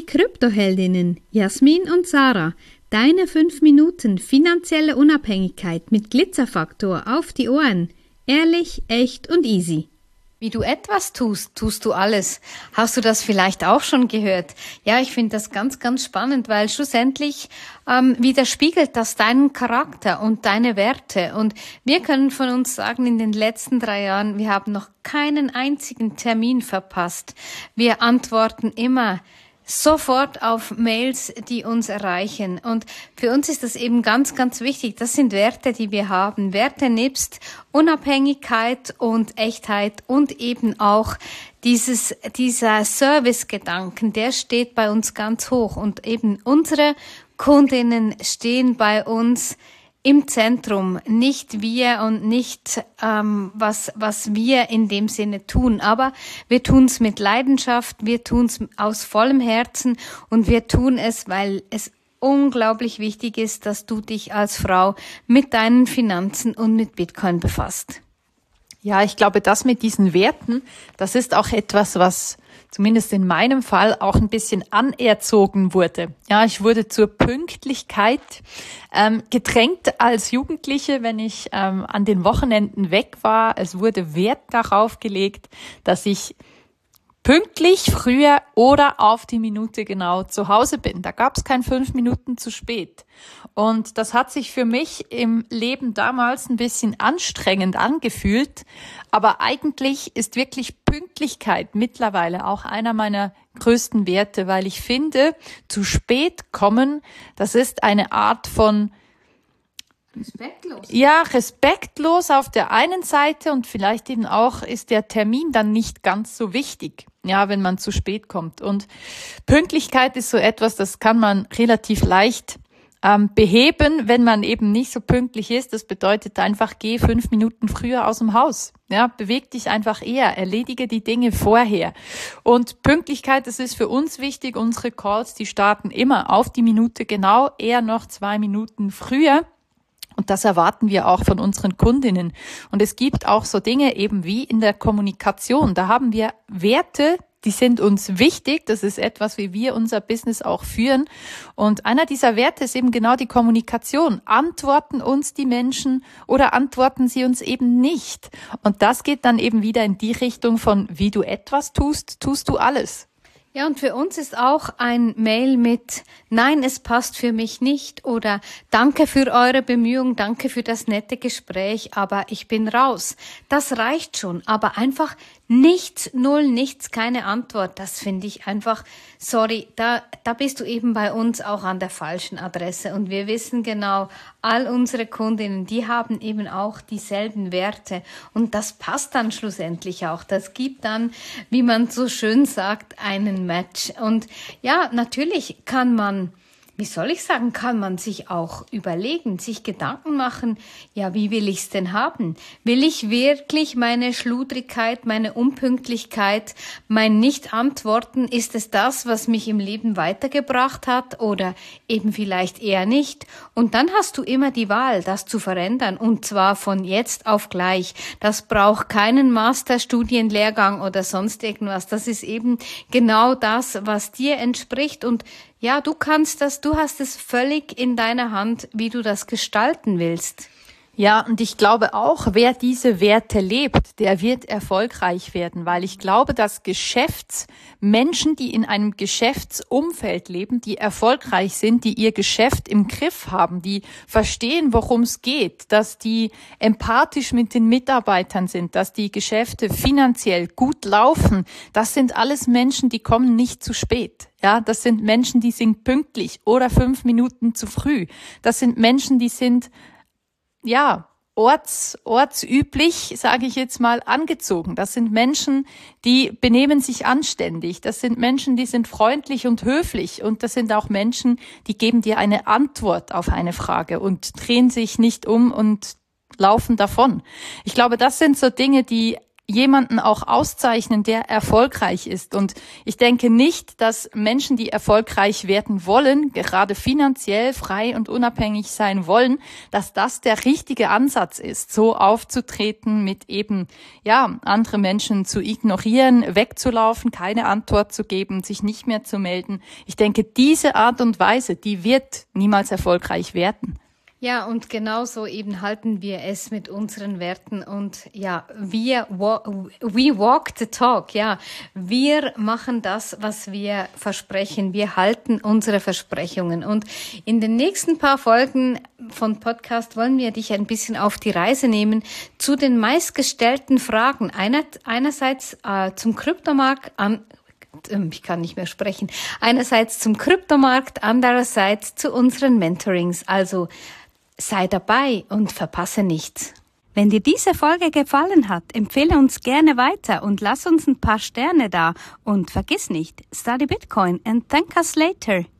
Kryptoheldinnen Jasmin und Sarah. Deine 5 Minuten finanzielle Unabhängigkeit mit Glitzerfaktor auf die Ohren. Ehrlich, echt und easy. Wie du etwas tust, tust du alles. Hast du das vielleicht auch schon gehört? Ja, ich finde das ganz, ganz spannend, weil schlussendlich widerspiegelt das deinen Charakter und deine Werte. Und wir können von uns sagen, in den letzten 3 Jahren, wir haben noch keinen einzigen Termin verpasst. Wir antworten immer sofort auf Mails, die uns erreichen. Und für uns ist das eben ganz, ganz wichtig. Das sind Werte, die wir haben. Werte nebst Unabhängigkeit und Echtheit und eben auch dieser Servicegedanken, der steht bei uns ganz hoch. Und eben unsere Kundinnen stehen bei uns im Zentrum, nicht wir und nicht was wir in dem Sinne tun, aber wir tun es mit Leidenschaft, wir tun es aus vollem Herzen und wir tun es, weil es unglaublich wichtig ist, dass du dich als Frau mit deinen Finanzen und mit Bitcoin befasst. Ja, ich glaube, das mit diesen Werten, das ist auch etwas, was zumindest in meinem Fall auch ein bisschen anerzogen wurde. Ja, ich wurde zur Pünktlichkeit gedrängt als Jugendliche, wenn ich an den Wochenenden weg war. Es wurde Wert darauf gelegt, dass ich pünktlich, früher oder auf die Minute genau zu Hause bin. Da gab es kein 5 Minuten zu spät. Und das hat sich für mich im Leben damals ein bisschen anstrengend angefühlt. Aber eigentlich ist wirklich Pünktlichkeit mittlerweile auch einer meiner größten Werte, weil ich finde, zu spät kommen, das ist eine Art von Respektlos. Ja, respektlos auf der einen Seite und vielleicht eben auch ist der Termin dann nicht ganz so wichtig, ja, wenn man zu spät kommt. Und Pünktlichkeit ist so etwas, das kann man relativ leicht beheben, wenn man eben nicht so pünktlich ist. Das bedeutet einfach, geh 5 Minuten früher aus dem Haus. Ja, beweg dich einfach eher, erledige die Dinge vorher. Und Pünktlichkeit, das ist für uns wichtig. Unsere Calls, die starten immer auf die Minute genau, eher noch 2 Minuten früher. Und das erwarten wir auch von unseren Kundinnen. Und es gibt auch so Dinge eben wie in der Kommunikation. Da haben wir Werte, die sind uns wichtig. Das ist etwas, wie wir unser Business auch führen. Und einer dieser Werte ist eben genau die Kommunikation. Antworten uns die Menschen oder antworten sie uns eben nicht? Und das geht dann eben wieder in die Richtung von, wie du etwas tust, tust du alles. Ja, und für uns ist auch ein Mail mit Nein, es passt für mich nicht oder Danke für eure Bemühungen, danke für das nette Gespräch, aber ich bin raus. Das reicht schon, aber einfach nichts, null, nichts, keine Antwort. Das finde ich einfach, sorry, da bist du eben bei uns auch an der falschen Adresse und wir wissen genau, all unsere Kundinnen, die haben eben auch dieselben Werte und das passt dann schlussendlich auch. Das gibt dann, wie man so schön sagt, einen Match. Und ja, natürlich kann man sich auch überlegen, sich Gedanken machen, ja, wie will ich's denn haben? Will ich wirklich meine Schludrigkeit, meine Unpünktlichkeit, mein Nicht-Antworten, ist es das, was mich im Leben weitergebracht hat oder eben vielleicht eher nicht? Und dann hast du immer die Wahl, das zu verändern und zwar von jetzt auf gleich. Das braucht keinen Masterstudienlehrgang oder sonst irgendwas. Das ist eben genau das, was dir entspricht und ja, du hast es völlig in deiner Hand, wie du das gestalten willst. Ja, und ich glaube auch, wer diese Werte lebt, der wird erfolgreich werden, weil ich glaube, dass Menschen, die in einem Geschäftsumfeld leben, die erfolgreich sind, die ihr Geschäft im Griff haben, die verstehen, worum es geht, dass die empathisch mit den Mitarbeitern sind, dass die Geschäfte finanziell gut laufen, das sind alles Menschen, die kommen nicht zu spät. Ja, das sind Menschen, die sind pünktlich oder 5 Minuten zu früh. Das sind Menschen, die sind ortsüblich, sage ich jetzt mal, angezogen. Das sind Menschen, die benehmen sich anständig. Das sind Menschen, die sind freundlich und höflich. Und das sind auch Menschen, die geben dir eine Antwort auf eine Frage und drehen sich nicht um und laufen davon. Ich glaube, das sind so Dinge, die jemanden auch auszeichnen, der erfolgreich ist. Und ich denke nicht, dass Menschen, die erfolgreich werden wollen, gerade finanziell frei und unabhängig sein wollen, dass das der richtige Ansatz ist, so aufzutreten, mit eben, andere Menschen zu ignorieren, wegzulaufen, keine Antwort zu geben, sich nicht mehr zu melden. Ich denke, diese Art und Weise, die wird niemals erfolgreich werden. Ja, und genauso eben halten wir es mit unseren Werten und we walk the talk, wir machen das, was wir versprechen, wir halten unsere Versprechungen und in den nächsten paar Folgen von Podcast wollen wir dich ein bisschen auf die Reise nehmen zu den meistgestellten Fragen, einerseits zum Kryptomarkt, ich kann nicht mehr sprechen, einerseits zum Kryptomarkt, andererseits zu unseren Mentorings, also sei dabei und verpasse nichts. Wenn dir diese Folge gefallen hat, empfehle uns gerne weiter und lass uns ein paar Sterne da. Und vergiss nicht, study Bitcoin and thank us later.